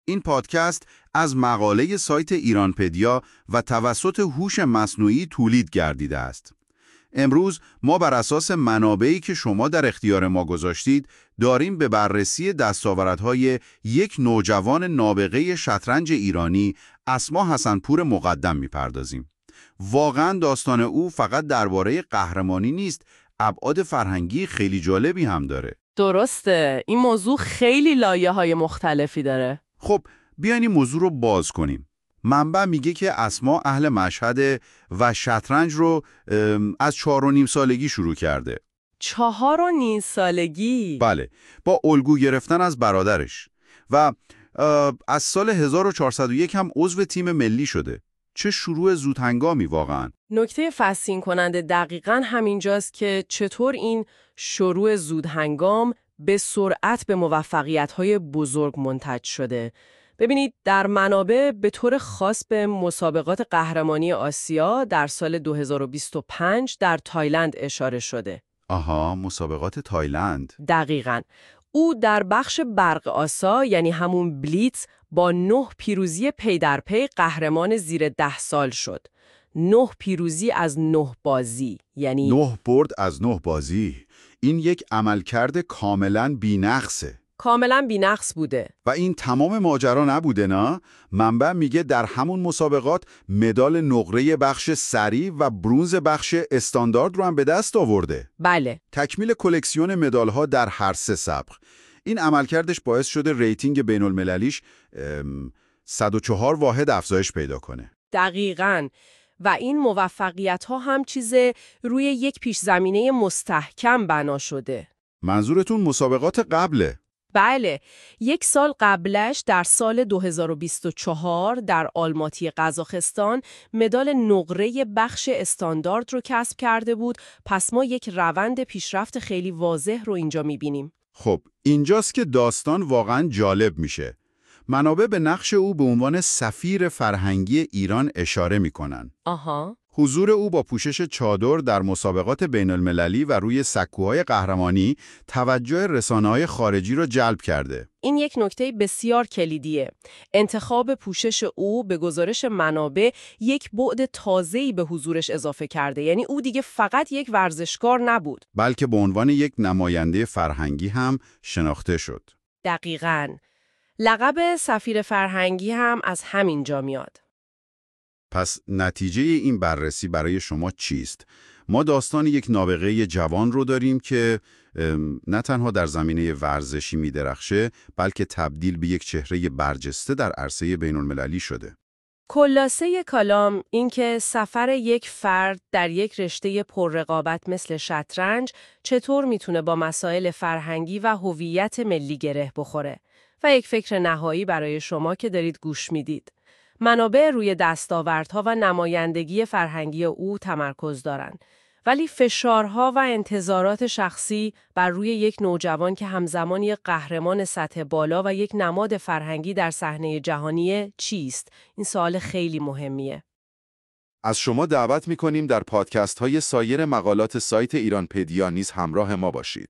این پادکست از مقاله سایت ایرانپدیا و توسط هوش مصنوعی تولید گردیده است. امروز ما بر اساس منابعی که شما در اختیار ما گذاشتید داریم به بررسی دستاوردهای یک نوجوان نابغه شطرنج ایرانی اسما حسن‌پور مقدم می‌پردازیم. واقعاً داستان او فقط درباره قهرمانی نیست، ابعاد فرهنگی خیلی جالبی هم داره. درسته، این موضوع خیلی لایه‌های مختلفی داره. خب بیاین این موضوع رو باز کنیم. منبع میگه که اسما اهل مشهد و شطرنج رو از 4.5 سالگی شروع کرده. 4.5 سالگی؟ بله، با الگو گرفتن از برادرش و از سال 1401 هم عضو تیم ملی شده. چه شروع زودهنگامی واقعاً. نکته فسین کننده دقیقاً همینجاست که چطور این شروع زودهنگام به سرعت به موفقیت‌های بزرگ منتج شده. ببینید در منابع به طور خاص به مسابقات قهرمانی آسیا در سال 2025 در تایلند اشاره شده. آها، مسابقات تایلند. دقیقاً. او در بخش برق آسا یعنی همون بلیتز با 9 پیروزی پی در پی قهرمان زیر 10 سال شد. 9 پیروزی از 9 بازی، یعنی 9 برد از 9 بازی. این یک عملکرد کاملاً بی‌نقصه. کاملاً بی‌نقص بوده. و این تمام ماجرا نبوده نه؟ منبع میگه در همون مسابقات مدال نقره بخش سری و برنز بخش استاندارد رو هم به دست آورده. بله. تکمیل کلکسیون مدال‌ها در هر سه سبق. این عملکردش باعث شده ریتینگ بین‌المللیش 104 واحد افزایش پیدا کنه. دقیقاً. و این موفقیت‌ها هم چیز روی یک پیش زمینه مستحکم بنا شده. منظورتون مسابقات قبله؟ بله، 1 سال قبلش در سال 2024 در آلماتی قزاقستان مدال نقره بخش استاندارد رو کسب کرده بود، پس ما یک روند پیشرفت خیلی واضح رو اینجا می‌بینیم. خب، اینجاست که داستان واقعاً جالب میشه. منابع به نقش او به عنوان سفیر فرهنگی ایران اشاره میکنن. آها. حضور او با پوشش چادر در مسابقات بین‌المللی و روی سکوهای قهرمانی توجه رسانه‌های خارجی را جلب کرده. این یک نکته بسیار کلیدیه. انتخاب پوشش او به گزارش منابع یک بعد تازه‌ای به حضورش اضافه کرده. یعنی او دیگه فقط یک ورزشکار نبود، بلکه به عنوان یک نماینده فرهنگی هم شناخته شد. دقیقاً. لقب سفیر فرهنگی هم از همین جا میاد. پس نتیجه این بررسی برای شما چیست؟ ما داستان یک نابغه جوان رو داریم که نه تنها در زمینه ورزشی می‌درخشه، بلکه تبدیل به یک چهره برجسته در عرصه بین‌المللی شده. خلاصه کلام این که سفر یک فرد در یک رشته پررقابت مثل شطرنج چطور میتونه با مسائل فرهنگی و هویت ملی گره بخوره و یک فکر نهایی برای شما که دارید گوش میدید. منابع روی دستاوردها و نمایندگی فرهنگی او تمرکز دارند، ولی فشارها و انتظارات شخصی بر روی یک نوجوان که همزمان یک قهرمان سطح بالا و یک نماد فرهنگی در صحنه جهانی چیست؟ این سوال خیلی مهمیه. از شما دعوت می‌کنیم در پادکست‌های سایر مقالات سایت ایرانپدیا نیز همراه ما باشید.